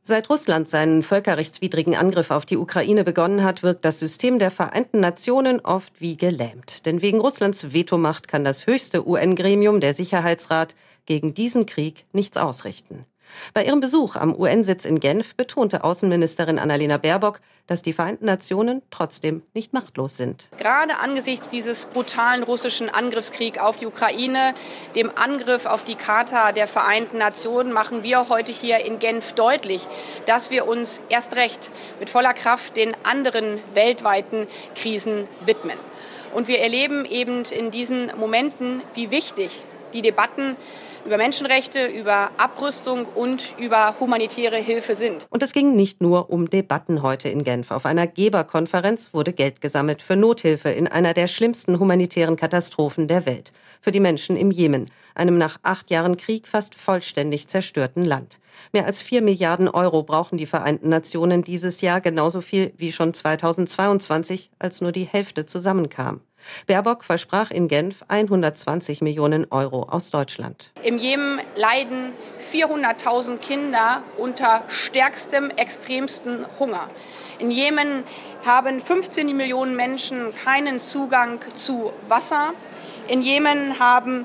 Seit Russland seinen völkerrechtswidrigen Angriff auf die Ukraine begonnen hat, wirkt das System der Vereinten Nationen oft wie gelähmt. Denn wegen Russlands Vetomacht kann das höchste UN-Gremium, der Sicherheitsrat, gegen diesen Krieg nichts ausrichten. Bei ihrem Besuch am UN-Sitz in Genf betonte Außenministerin Annalena Baerbock, dass die Vereinten Nationen trotzdem nicht machtlos sind. Gerade angesichts dieses brutalen russischen Angriffskriegs auf die Ukraine, dem Angriff auf die Charta der Vereinten Nationen, machen wir heute hier in Genf deutlich, dass wir uns erst recht mit voller Kraft den anderen weltweiten Krisen widmen. Und wir erleben eben in diesen Momenten, wie wichtig die Debatten über Menschenrechte, über Abrüstung und über humanitäre Hilfe sind. Und es ging nicht nur um Debatten heute in Genf. Auf einer Geberkonferenz wurde Geld gesammelt für Nothilfe in einer der schlimmsten humanitären Katastrophen der Welt. Für die Menschen im Jemen, einem nach 8 Jahren Krieg fast vollständig zerstörten Land. Mehr als 4 Milliarden Euro brauchen die Vereinten Nationen dieses Jahr, genauso viel wie schon 2022, als nur die Hälfte zusammenkam. Baerbock versprach in Genf 120 Millionen Euro aus Deutschland. Im Jemen leiden 400.000 Kinder unter stärkstem, extremstem Hunger. In Jemen haben 15 Millionen Menschen keinen Zugang zu Wasser. In Jemen haben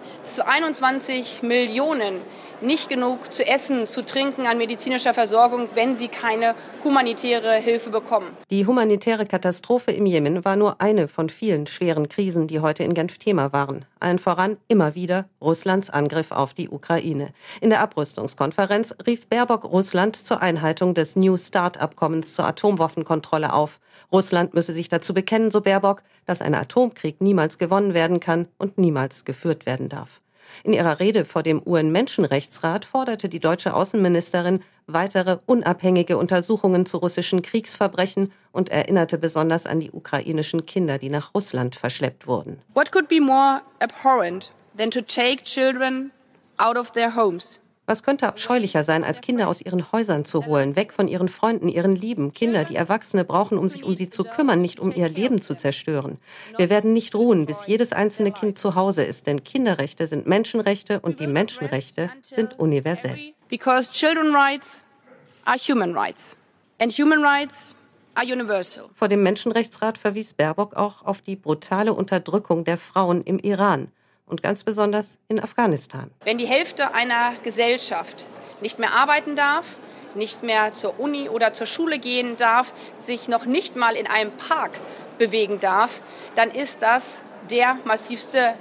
21 Millionen nicht genug zu essen, zu trinken, an medizinischer Versorgung, wenn sie keine humanitäre Hilfe bekommen. Die humanitäre Katastrophe im Jemen war nur eine von vielen schweren Krisen, die heute in Genf Thema waren. Allen voran immer wieder Russlands Angriff auf die Ukraine. In der Abrüstungskonferenz rief Baerbock Russland zur Einhaltung des New START-Abkommens zur Atomwaffenkontrolle auf. Russland müsse sich dazu bekennen, so Baerbock, dass ein Atomkrieg niemals gewonnen werden kann und niemals geführt werden darf. In ihrer Rede vor dem UN-Menschenrechtsrat forderte die deutsche Außenministerin weitere unabhängige Untersuchungen zu russischen Kriegsverbrechen und erinnerte besonders an die ukrainischen Kinder, die nach Russland verschleppt wurden. What could be more abhorrent than to take children out of their homes? Was könnte abscheulicher sein, als Kinder aus ihren Häusern zu holen, weg von ihren Freunden, ihren Lieben, Kinder, die Erwachsene brauchen, um sich um sie zu kümmern, nicht um ihr Leben zu zerstören. Wir werden nicht ruhen, bis jedes einzelne Kind zu Hause ist, denn Kinderrechte sind Menschenrechte und die Menschenrechte sind universell. Because children's rights are human rights and human rights are universal. Vor dem Menschenrechtsrat verwies Baerbock auch auf die brutale Unterdrückung der Frauen im Iran. Und ganz besonders in Afghanistan. Wenn die Hälfte einer Gesellschaft nicht mehr arbeiten darf, nicht mehr zur Uni oder zur Schule gehen darf, sich noch nicht mal in einem Park bewegen darf, dann ist das der massivste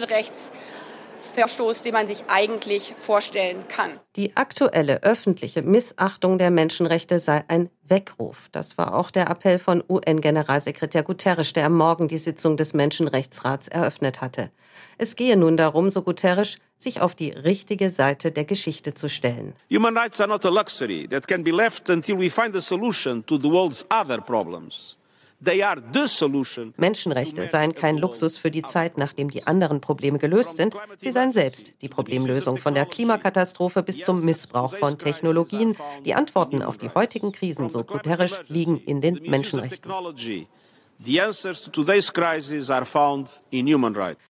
Menschenrechtsverstoß, den man sich eigentlich vorstellen kann. Die aktuelle öffentliche Missachtung der Menschenrechte sei ein Weckruf. Das war auch der Appell von UN-Generalsekretär Guterres, der am Morgen die Sitzung des Menschenrechtsrats eröffnet hatte. Es gehe nun darum, so Guterres, sich auf die richtige Seite der Geschichte zu stellen. Human rights are not a luxury that can be left until we find a solution to the world's other problems. They are the solution. Menschenrechte seien kein Luxus für die Zeit, nachdem die anderen Probleme gelöst sind. Sie seien selbst die Problemlösung, von der Klimakatastrophe bis zum Missbrauch von Technologien. Die Antworten auf die heutigen Krisen, so Guterres, liegen in den Menschenrechten. The answers to today's crisis are found in human rights.